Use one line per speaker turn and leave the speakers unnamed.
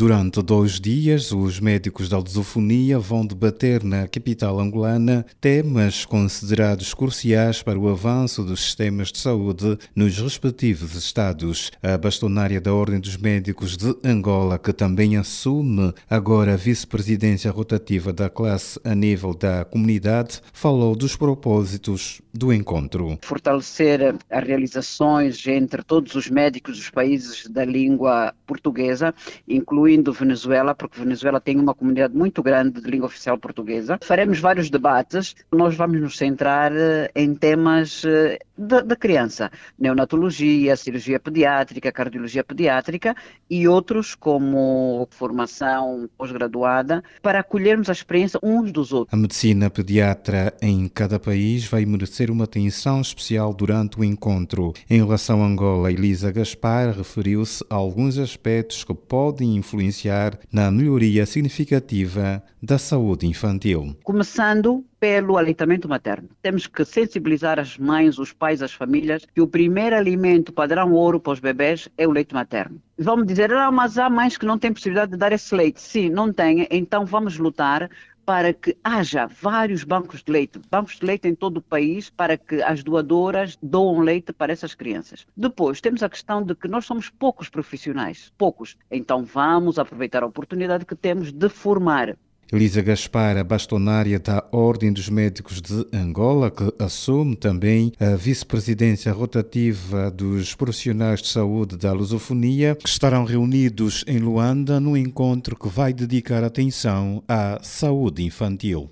Durante 2 dias, os médicos da lusofonia vão debater na capital angolana temas considerados cruciais para o avanço dos sistemas de saúde nos respectivos estados. A bastonária da Ordem dos Médicos de Angola, que também assume agora a vice-presidência rotativa da classe a nível da comunidade, falou dos propósitos do encontro.
Fortalecer as realizações entre todos os médicos dos países da língua portuguesa, incluindo Venezuela, porque Venezuela tem uma comunidade muito grande de língua oficial portuguesa. Faremos vários debates. Nós vamos nos centrar em temas da criança, neonatologia, cirurgia pediátrica, cardiologia pediátrica e outros como formação pós-graduada, para acolhermos a experiência uns dos outros.
A medicina pediatra em cada país vai merecer uma atenção especial durante o encontro. Em relação a Angola, Elisa Gaspar referiu-se a alguns aspectos que podem influenciar na melhoria significativa da saúde infantil.
Começando pelo aleitamento materno. Temos que sensibilizar as mães, os pais, as famílias que o primeiro alimento padrão ouro para os bebés é o leite materno. Vamos dizer, mas há mães que não têm possibilidade de dar esse leite. Sim, não têm, então vamos lutar para que haja vários bancos de leite em todo o país, para que as doadoras doam leite para essas crianças. Depois, temos a questão de que nós somos poucos profissionais, então vamos aproveitar a oportunidade que temos de formar.
Elisa Gaspar, a bastonária da Ordem dos Médicos de Angola, que assume também a vice-presidência rotativa dos profissionais de saúde da lusofonia, que estarão reunidos em Luanda no encontro que vai dedicar atenção à saúde infantil.